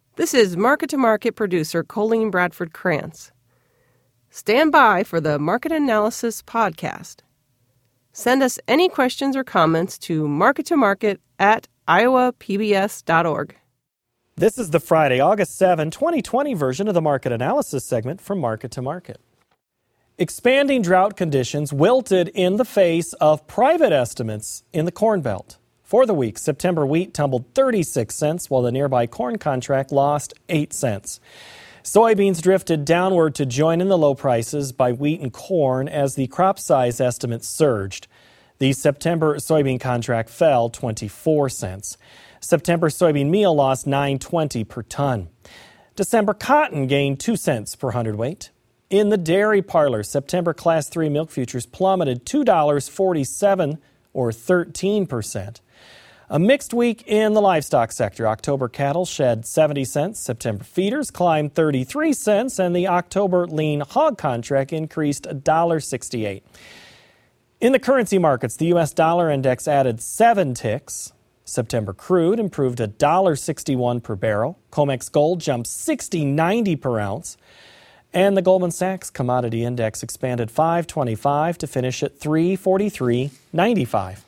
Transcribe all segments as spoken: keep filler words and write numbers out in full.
This is Market to Market producer Colleen Bradford Krantz. Stand by for the Market Analysis podcast. Send us any questions or comments to market to market at iowa p b s dot org. This is the Friday, August seventh, twenty twenty version of the Market Analysis segment from Market to Market. Expanding drought conditions wilted in the face of private estimates in the Corn Belt. For the week, September wheat tumbled thirty-six cents, while the nearby corn contract lost eight cents. Soybeans drifted downward to join in the low prices by wheat and corn as the crop size estimates surged. The September soybean contract fell twenty-four cents. September soybean meal lost nine twenty per ton. December cotton gained two cents per hundredweight. In the dairy parlor, September Class three milk futures plummeted two dollars and forty-seven cents or thirteen percent. A mixed week in the livestock sector. October cattle shed seventy cents, September feeders climbed thirty-three cents, and the October lean hog contract increased one dollar and sixty-eight cents. In the currency markets, the U S dollar index added seven ticks. September crude improved one dollar and sixty-one cents per barrel. COMEX gold jumped sixty ninety per ounce. And the Goldman Sachs Commodity Index expanded five twenty-five to finish at three forty-three ninety-five.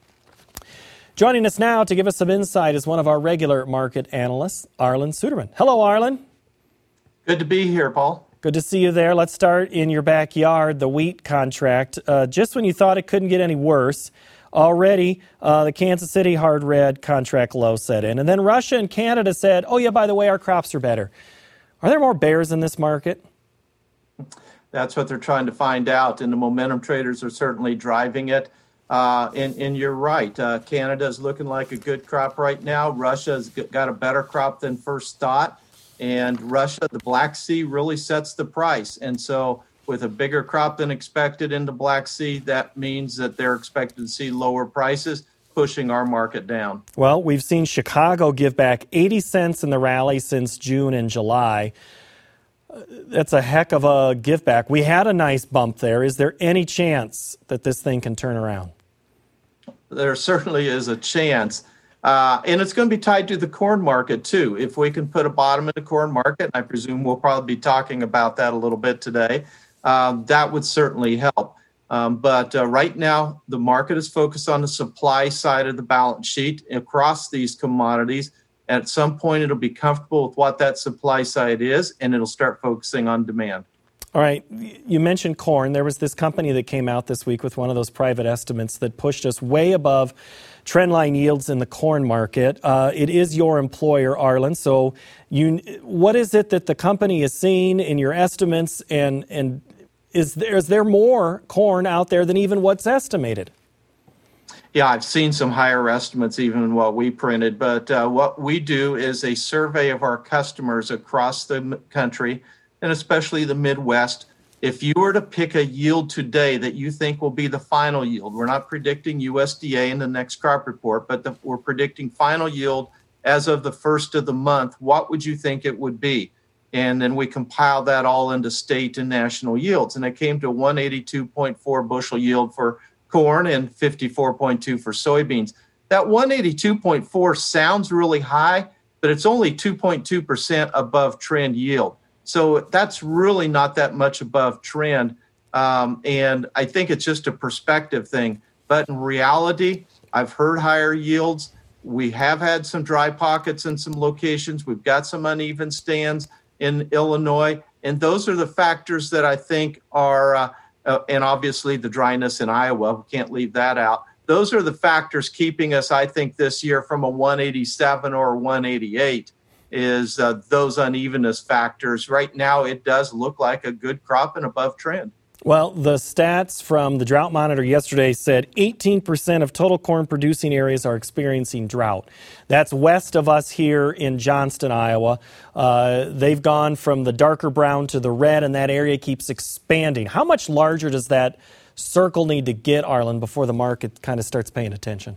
Joining us now to give us some insight is one of our regular market analysts, Arlan Suderman. Hello, Arlan. Good to be here, Paul. Good to see you there. Let's start in your backyard, the wheat contract. Uh, just when you thought it couldn't get any worse, already uh, the Kansas City hard red contract low set in. And then Russia and Canada said, oh, yeah, by the way, our crops are better. Are there more bears in this market? That's what they're trying to find out, and the momentum traders are certainly driving it. Uh, and, and you're right. Uh, Canada is looking like a good crop right now. Russia's got a better crop than first thought. And Russia, the Black Sea, really sets the price. And so with a bigger crop than expected in the Black Sea, that means that they're expected to see lower prices, pushing our market down. Well, we've seen Chicago give back eighty cents in the rally since June and July. That's a heck of a give back. We had a nice bump there. Is there any chance that this thing can turn around? There certainly is a chance. Uh, and it's going to be tied to the corn market, too. If we can put a bottom in the corn market, and I presume we'll probably be talking about that a little bit today, um, that would certainly help. Um, but uh, right now, the market is focused on the supply side of the balance sheet across these commodities. At some point, it'll be comfortable with what that supply side is, and it'll start focusing on demand. All right. You mentioned corn. There was this company that came out this week with one of those private estimates that pushed us way above trendline yields in the corn market. Uh, it is your employer, Arlan. So you, what is it that the company is seeing in your estimates, and, and is there, is there more corn out there than even what's estimated? Yeah, I've seen some higher estimates even than what we printed, but uh, what we do is a survey of our customers across the country, and especially the Midwest. If you were to pick a yield today that you think will be the final yield, we're not predicting U S D A in the next crop report, but the, we're predicting final yield as of the first of the month, what would you think it would be? And then we compile that all into state and national yields, and it came to one eighty-two point four bushel yield for corn and fifty-four point two for soybeans. That one eighty-two point four sounds really high, but it's only two point two percent above trend yield. So that's really not that much above trend. Um, and I think it's just a perspective thing. But in reality, I've heard higher yields. We have had some dry pockets in some locations. We've got some uneven stands in Illinois. And those are the factors that I think are uh, Uh, and obviously the dryness in Iowa, we can't leave that out. Those are the factors keeping us, I think, this year from a one eighty-seven or a one eighty-eight is uh, those unevenness factors. Right now, it does look like a good crop and above trend. Well, the stats from the Drought Monitor yesterday said eighteen percent of total corn producing areas are experiencing drought. That's west of us here in Johnston, Iowa. Uh, they've gone from the darker brown to the red, and that area keeps expanding. How much larger does that circle need to get, Arlan, before the market kind of starts paying attention?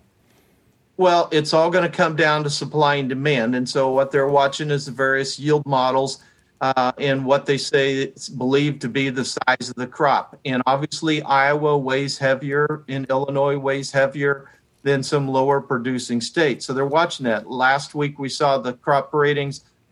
Well, it's all going to come down to supply and demand. And so what they're watching is the various yield models uh, and what they say it's believed to be the size of the crop. And obviously, Iowa weighs heavier and Illinois weighs heavier than some lower producing states. So they're watching that. Last week, we saw the crop ratings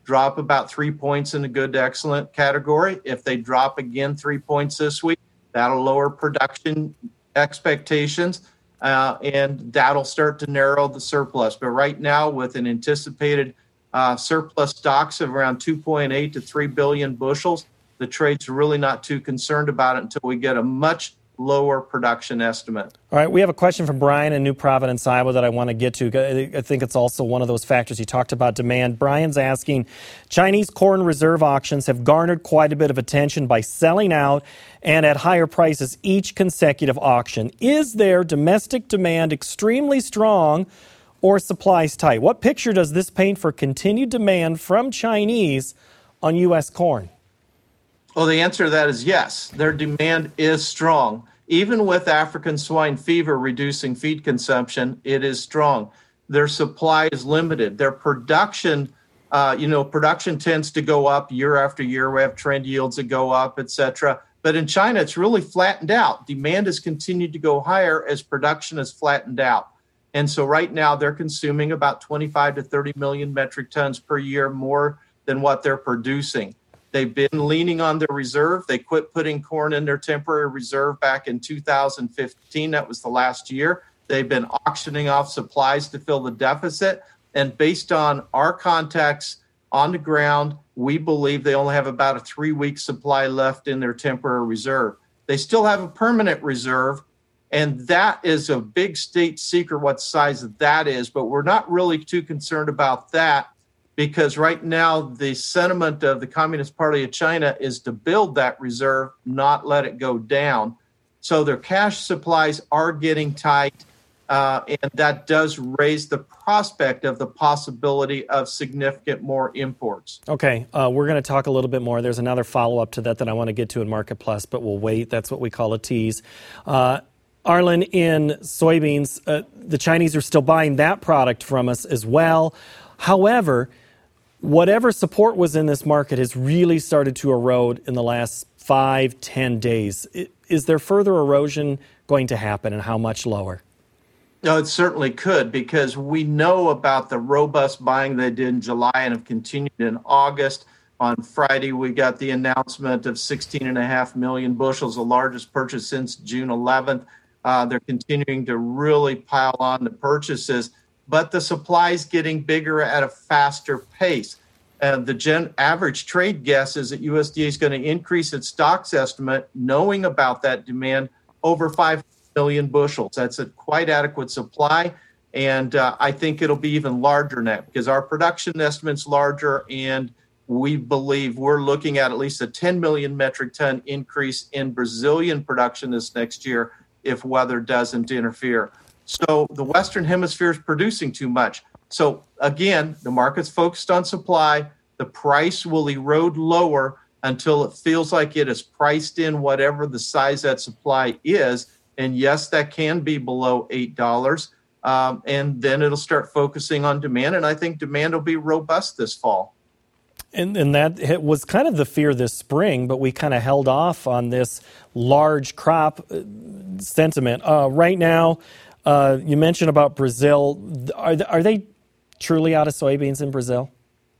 drop about three points in the good to excellent category. If they drop again three points this week, that'll lower production expectations, uh, and that'll start to narrow the surplus. But right now, with an anticipated uh, surplus stocks of around two point eight to three billion bushels, the trade's really not too concerned about it until we get a much lower production estimate. All right, we have a question from Brian in New Providence, Iowa that I want to get to. I think it's also one of those factors you talked about, demand. Brian's asking, Chinese corn reserve auctions have garnered quite a bit of attention by selling out and at higher prices each consecutive auction. Is there domestic demand extremely strong or supplies tight? What picture does this paint for continued demand from Chinese on U S corn? Well, the answer to that is yes. Their demand is strong. Even with African swine fever reducing feed consumption, it is strong. Their supply is limited. Their production, uh, you know, production tends to go up year after year. We have trend yields that go up, et cetera. But in China, it's really flattened out. Demand has continued to go higher as production has flattened out. And so right now they're consuming about twenty-five to thirty million metric tons per year more than what they're producing. They've been leaning on their reserve. They quit putting corn in their temporary reserve back in two thousand fifteen. That was the last year. They've been auctioning off supplies to fill the deficit. And based on our contacts on the ground, we believe they only have about a three-week supply left in their temporary reserve. They still have a permanent reserve, and that is a big state secret what size that is, but we're not really too concerned about that, because right now the sentiment of the Communist Party of China is to build that reserve, not let it go down. So their cash supplies are getting tight, uh, and that does raise the prospect of the possibility of significant more imports. Okay, uh, we're going to talk a little bit more. There's another follow-up to that that I want to get to in Market Plus, but we'll wait. That's what we call a tease. Uh, Arlan, in soybeans, uh, the Chinese are still buying that product from us as well. However, whatever support was in this market has really started to erode in the last five, ten days. Is there further erosion going to happen, and how much lower? No, it certainly could, because we know about the robust buying they did in July and have continued in August. On Friday, we got the announcement of sixteen and a half million bushels, the largest purchase since June eleventh. Uh, they're continuing to really pile on the purchases, but the supply is getting bigger at a faster pace. And the gen- average trade guess is that U S D A is going to increase its stocks estimate, knowing about that demand, over five million bushels. That's a quite adequate supply. And uh, I think it'll be even larger than that, because our production estimate's larger, and we believe we're looking at at least a ten million metric ton increase in Brazilian production this next year if weather doesn't interfere. So the Western Hemisphere is producing too much. So again, the market's focused on supply. The price will erode lower until it feels like it is priced in whatever the size that supply is. And yes, that can be below eight dollars. Um, and then it'll start focusing on demand. And I think demand will be robust this fall. And, and that was kind of the fear this spring, but we kind of held off on this large crop sentiment. Uh, right now, uh, you mentioned about Brazil. Are, are they truly out of soybeans in Brazil?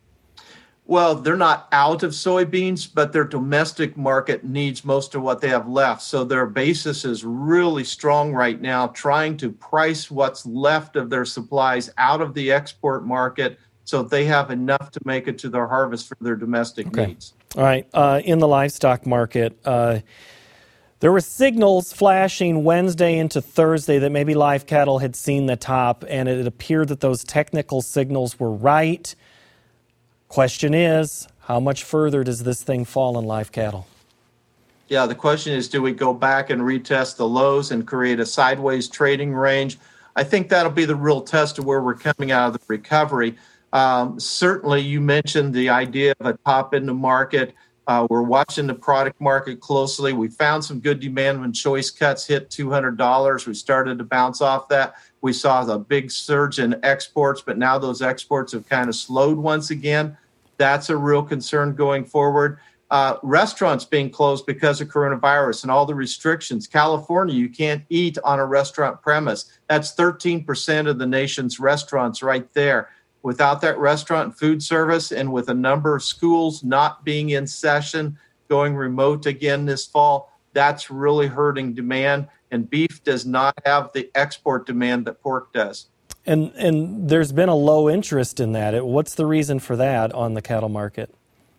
Well, they're not out of soybeans, but their domestic market needs most of what they have left. So their basis is really strong right now, trying to price what's left of their supplies out of the export market so they have enough to make it to their harvest for their domestic okay. needs. All right. Uh, in the livestock market, uh, there were signals flashing Wednesday into Thursday that maybe live cattle had seen the top, and it appeared that those technical signals were right. Question is, how much further does this thing fall in live cattle? Yeah, the question is, do we go back and retest the lows and create a sideways trading range? I think that'll be the real test of where we're coming out of the recovery. Um, certainly, you mentioned the idea of a top in the market. Uh, we're watching the product market closely. We found some good demand when choice cuts hit two hundred dollars. We started to bounce off that. We saw a big surge in exports, but now those exports have kind of slowed once again. That's a real concern going forward. Uh, restaurants being closed because of coronavirus and all the restrictions. California, you can't eat on a restaurant premise. That's thirteen percent of the nation's restaurants right there. Without that restaurant and food service, and with a number of schools not being in session, going remote again this fall, that's really hurting demand. And beef does not have the export demand that pork does. And and there's been a low interest in that. What's the reason for that on the cattle market?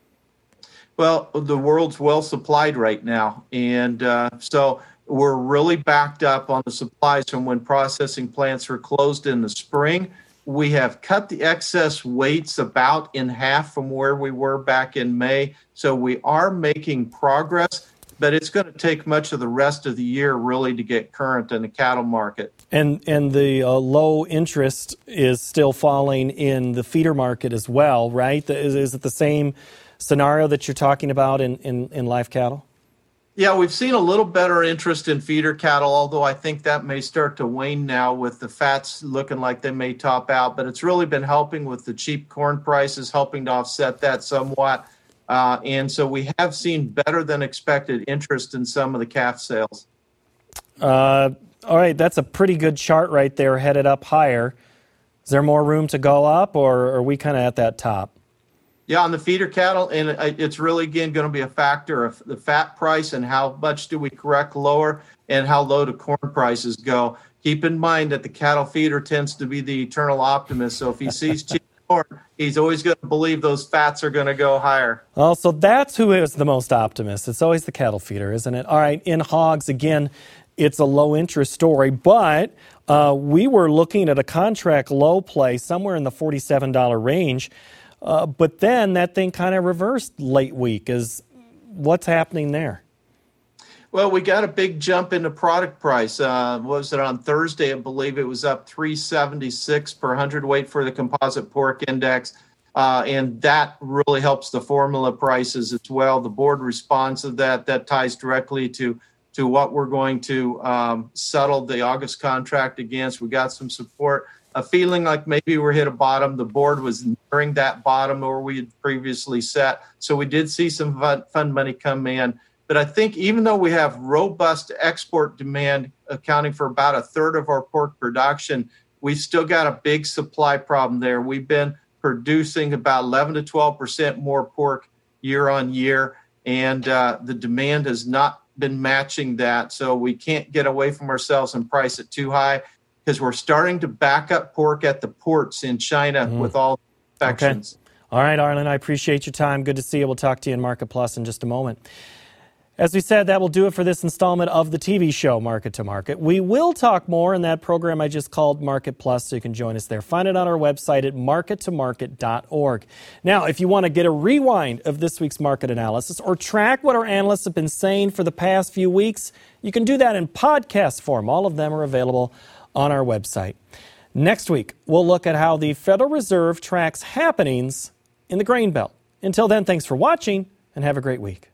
Well, the world's well supplied right now. And uh, so we're really backed up on the supplies from when processing plants were closed in the spring. We have cut the excess weights about in half from where we were back in May. So we are making progress, but it's going to take much of the rest of the year really to get current in the cattle market. And and the uh, low interest is still falling in the feeder market as well, right? Is, is it the same scenario that you're talking about in, in, in live cattle? Yeah, we've seen a little better interest in feeder cattle, although I think that may start to wane now with the fats looking like they may top out. But it's really been helping with the cheap corn prices, helping to offset that somewhat. Uh, and so we have seen better than expected interest in some of the calf sales. Uh, all right, that's a pretty good chart right there, headed up higher. Is there more room to go up, or are we kind of at that top? Yeah, on the feeder cattle, and it's really, again, going to be a factor of the fat price and how much do we correct lower and how low do corn prices go. Keep in mind that the cattle feeder tends to be the eternal optimist, so if he sees cheap corn, he's always going to believe those fats are going to go higher. Oh, so that's who is the most optimist. It's always the cattle feeder, isn't it? All right, in hogs, again, it's a low-interest story, but uh, we were looking at a contract low play somewhere in the forty-seven dollars range. Uh, but then that thing kind of reversed late week. Is what's happening there? Well, we got a big jump in the product price. Uh, what was it on Thursday? I believe it was up three seventy-six per hundredweight for the composite pork index. Uh, and that really helps the formula prices as well. The board responds to that. That ties directly to, to what we're going to um, settle the August contract against. We got some support. A feeling like maybe we're hit a bottom. The board was nearing that bottom where we had previously set. So we did see some fund, fund money come in. But I think even though we have robust export demand accounting for about a third of our pork production, we've still got a big supply problem there. We've been producing about eleven to twelve percent more pork year on year, and uh, the demand has not been matching that. So we can't get away from ourselves and price it too high, because we're starting to back up pork at the ports in China mm. with all the infections. Okay. All right, Arlen, I appreciate your time. Good to see you. We'll talk to you in Market Plus in just a moment. As we said, that will do it for this installment of the T V show, Market to Market. We will talk more in that program I just called Market Plus, so you can join us there. Find it on our website at market to market dot org. Now, if you want to get a rewind of this week's market analysis or track what our analysts have been saying for the past few weeks, you can do that in podcast form. All of them are available on our website. Next week, we'll look at how the Federal Reserve tracks happenings in the grain belt. Until then, thanks for watching and have a great week.